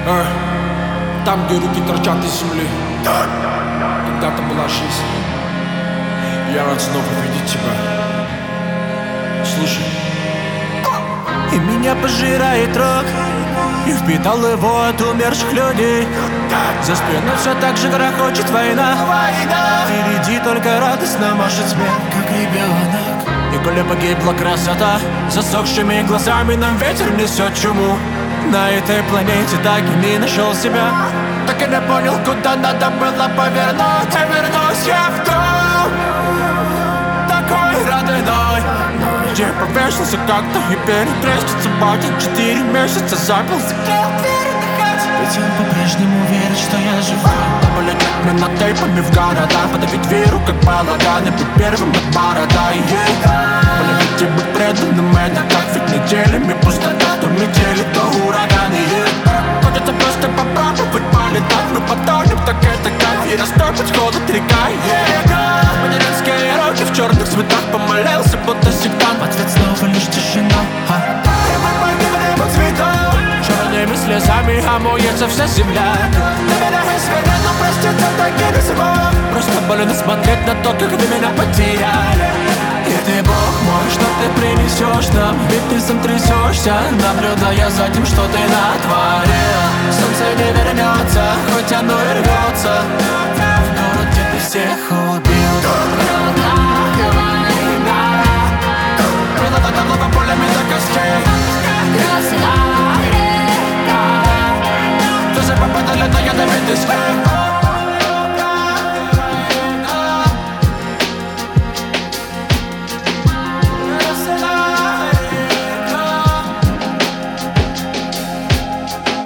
Там, где руки торчат из земли, когда-то была жизнь. Я рад снова видеть тебя. Слушай. И меня пожирает рок, и впитал его от умерших людей. За спиной все так же грохочет война. Впереди только радостно машет смех, как ребенок. И коли погибла красота, засохшими глазами нам ветер несет чуму. На этой планете так и не нашел себя, так и не понял, куда надо было повернуть. И вернусь я в дом, такой родной, где повешался как-то и перекрестится батя. 4 месяца запил, закрыл дверь отдыхать. Ведь он по-прежнему верит, что я живой. Полететь меня тейпами в города, подавить веру, как балаган, и быть первым от борода. Полюбить и быть преданным, это как ведь неделями пустота. То метели, то ураганы. Хочется просто попробовать полетать, мы потонем, так это кайф. И растопить холод река. Материнские руки в черных цветах, помолился, будто сектант. В ответ снова лишь тишина. И мы погибнем от цветов черными слезами омоется вся земля. Доверяй себе, но проститься так и не смог. Просто больно смотреть на то, как вы меня потеряли. И ты, Бог мой, что ты принесешь нам? Ведь ты сам трясешься, наблюдая за тем, что ты натворил.